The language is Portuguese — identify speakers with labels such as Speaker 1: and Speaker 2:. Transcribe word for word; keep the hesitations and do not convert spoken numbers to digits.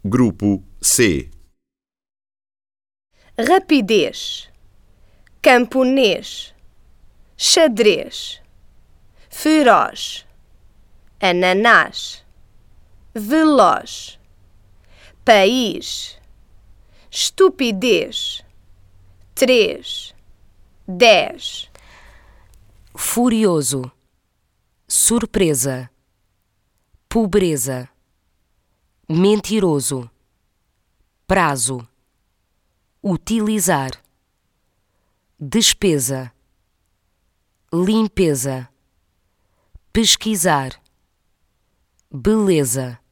Speaker 1: Grupo C.
Speaker 2: Rapidez, camponês, xadrez, feroz, ananás, veloz, país, estupidez, três, dez.
Speaker 3: Furioso, surpresa, pobreza, mentiroso, prazo, utilizar, despesa, limpeza, pesquisar, beleza.